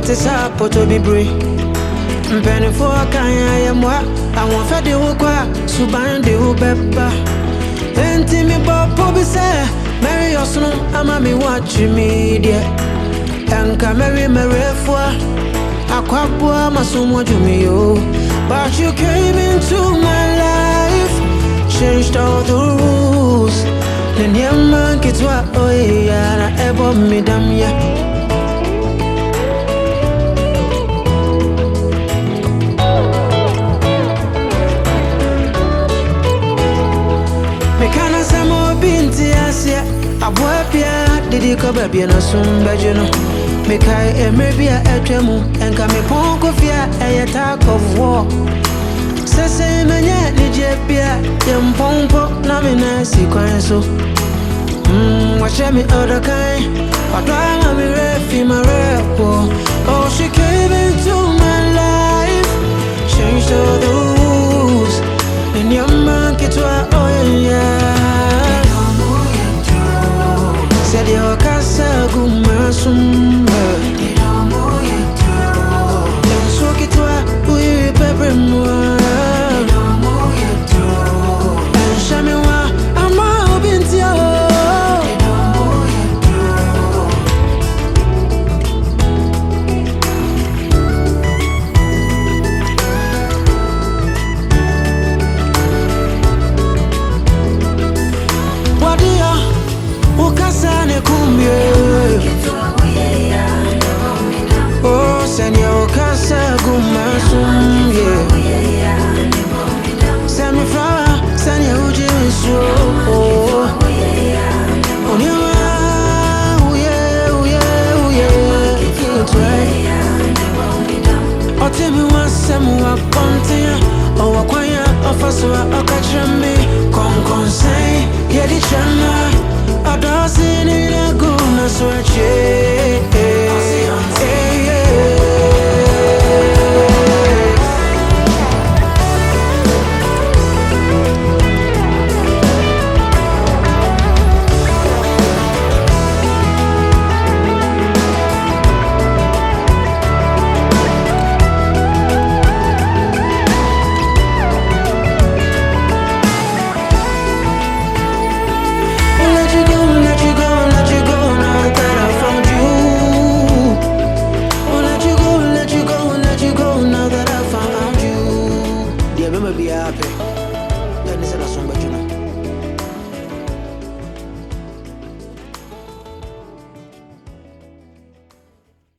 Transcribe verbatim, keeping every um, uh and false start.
is a poto be brave. Penny for a kind I am what I want for the Uqua, Suban de Ubeba. And Timmy Bob Bobby say, Mary Osno, I'm a me watching me, dear. And come marry Mary for a quabua, my so much of me, oh. But you came into my life, changed all the rules. Then your man gets what, oh, yeah, I ever me damn, yeah. Abuapia did you cover being a soon bajano? Make I a maybe a tremu and come a punk of ya a attack of war. Sese mania nijepia yam pompo namina sequence. Hmm, watch me other kind. But I'm a refi my repo. Oh, she came into my life, changed all the rules. And your monkey to a oh yeah. Said your casa gumasum. You don't move it through. And so get to a we pepper more. You don't move it through. And Shamiwa, I'm all been to you. You don't move it through. What do you? Ukasane kumye. Oh, senyo ukasa gumasum, yeah. Send me flower, send you ujisu. Oh, oniwa, uye, uye, uye. Otemi wasemu wakontia, owakwanya, ofaswa, okachami, konkonsei, yedi chana. I don't see any good, so I